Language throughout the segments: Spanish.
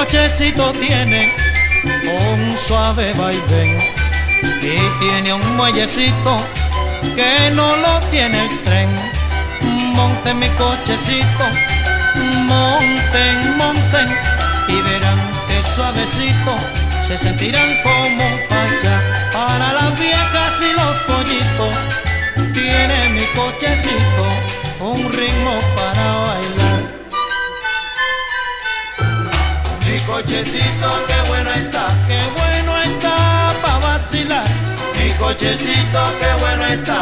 cochecito tiene un suave vaivén y tiene un muellecito que no lo tiene el tren. Monten mi cochecito, monten, monten, y verán que suavecito se sentirán como un pachá. Para las viejas y los pollitos tiene mi cochecito un ritmo para bailar. Mi cochecito, qué bueno está pa' vacilar. Mi cochecito, qué bueno está.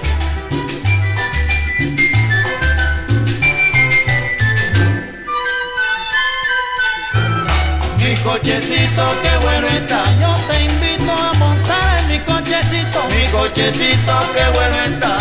Mi cochecito, qué bueno está. Yo te invito a montar en mi cochecito. Mi cochecito, qué bueno está.